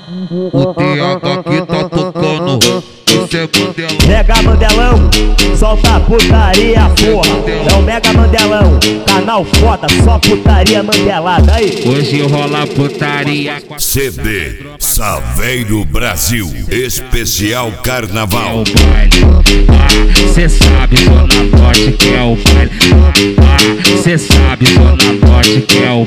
O TH que tá tocando, esse é Mandelão. Mega Mandelão, solta a putaria, porra. É o Mega Mandelão, canal foda, só putaria mandelada aí. Hoje rola putaria com a CD Saveiro Brasil, especial Carnaval. é o baile. Cê sabe, Zona Norte que é o baile. Cê sabe, Zona Norte que é o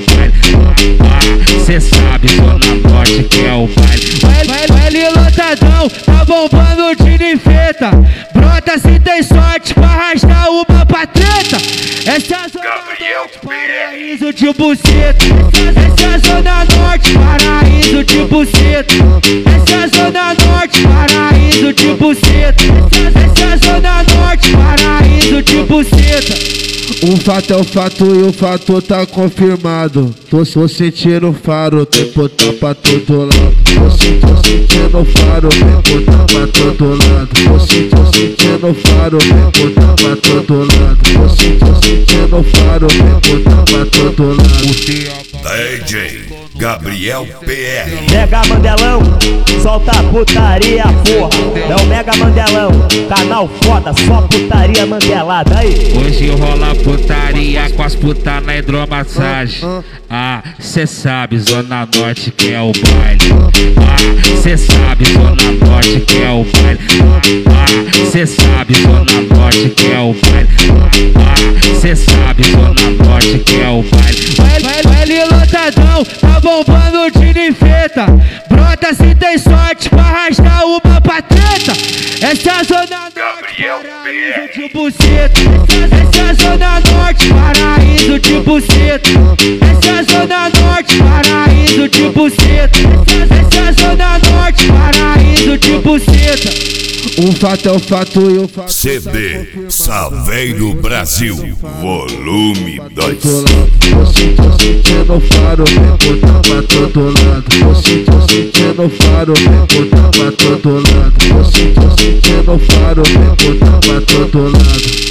baile. Cê sabe, Zona Norte que é o baile. Baile lotadão, tá bombando de ninfeta. Brota se tem sorte pra arrastar uma pra treta. Essa é a Zona Norte, paraíso de buceta. Essa é a Zona Norte, paraíso de buceta. Essa é a Zona Norte, paraíso de buceta. Essa é a Zona Norte, paraíso de buceta. Um fato é um fato e o fato tá confirmado. Tô sentindo o faro, tem botar pra todo lado. Tô sentindo o faro, tem botar pra todo lado. Tô sentindo o faro, tem botar pra todo lado. Tô sentindo o faro, tem botar pra todo lado. DJ Gabriel PR. Mega Mandelão, solta a putaria, porra. É o Mega Mandelão, canal foda, só putaria mandelada aí. Hoje rola putaria com as putas na hidromassagem. Ah, cê sabe, Zona Norte que é o baile. Ah, cê sabe, Zona Norte que é o baile. Ah, cê sabe, Zona Norte que é o baile. Ah, cê sabe, Zona Norte que é o baile. Baile lotadão, tá bombando de ninfeta. Brota se tem sorte pra arrastar uma pra treta. Essa é a Zona Norte, paraíso de buceta. Essa é a Zona Norte, paraíso de buceta. Essa é a Zona Norte, paraíso de buceta. Essa é a Zona Norte, paraíso de buceta. Um fato é um fato e o fato CD Saveiro Brasil, volume 2. Tô sentindo o faro, tem botar pra todo lado. Tô sentindo o faro, tem botar pra todo lado. Tô sentindo o faro, tem botar pra todo lado.